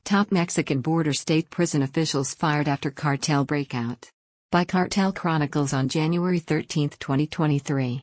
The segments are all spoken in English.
Top Mexican border state prison officials fired after cartel breakout. By Cartel Chronicles on January 13, 2023.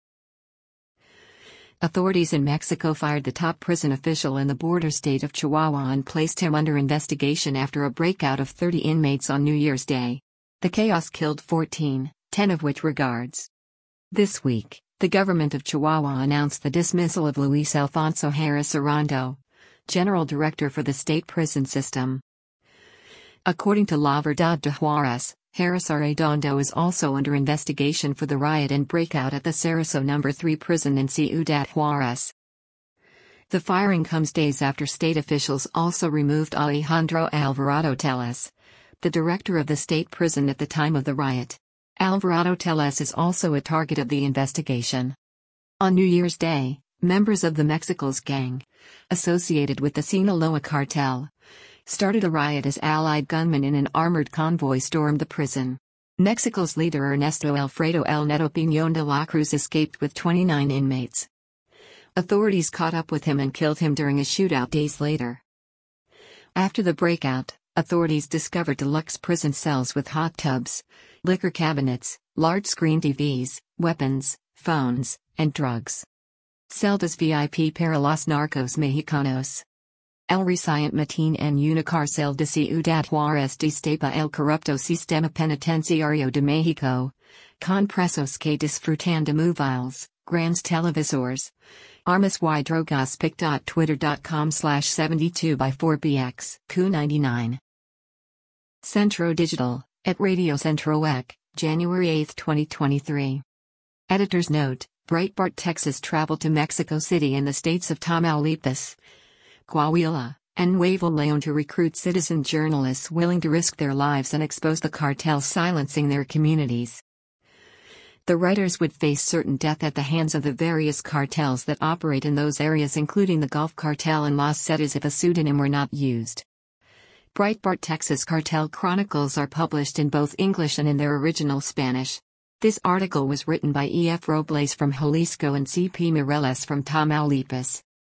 Authorities in Mexico fired the top prison official in the border state of Chihuahua and placed him under investigation after a breakout of 30 inmates on New Year's Day. The chaos killed 14, 10 of which were guards. This week, the government of Chihuahua announced the dismissal of Luis Alfonso Harris Arredondo, General Director for the state prison system. According to La Verdad de Juarez, Harris Arredondo is also under investigation for the riot and breakout at the Cerezo No. 3 prison in Ciudad Juarez. The firing comes days after state officials also removed Alejandro Alvarado Telles, the director of the state prison at the time of the riot. Alvarado Telles is also a target of the investigation. On New Year's Day, members of the Mexico's gang, associated with the Sinaloa cartel, started a riot as allied gunmen in an armored convoy stormed the prison. Mexico's leader Ernesto Alfredo El Neto Piñón de la Cruz escaped with 29 inmates. Authorities caught up with him and killed him during a shootout days later. After the breakout, authorities discovered deluxe prison cells with hot tubs, liquor cabinets, large-screen TVs, weapons, phones, and drugs. Celdas VIP para los narcos mexicanos. El reciente matin en una cárcel de Ciudad Juárez destapa el corrupto sistema penitenciario de México, con presos que disfrutan de móviles, grandes televisores, armas y drogas. pic.twitter.com/72by4bx Q99. Centro Digital, at Radio Centro EC, January 8, 2023. Editor's note: Breitbart Texas traveled to Mexico City in the states of Tamaulipas, Coahuila, and Nuevo León to recruit citizen journalists willing to risk their lives and expose the cartels silencing their communities. The writers would face certain death at the hands of the various cartels that operate in those areas, including the Gulf Cartel and Los Zetas, if a pseudonym were not used. Breitbart Texas Cartel Chronicles are published in both English and in their original Spanish. This article was written by E.F. Robles from Jalisco and C.P. Mireles from Tamaulipas.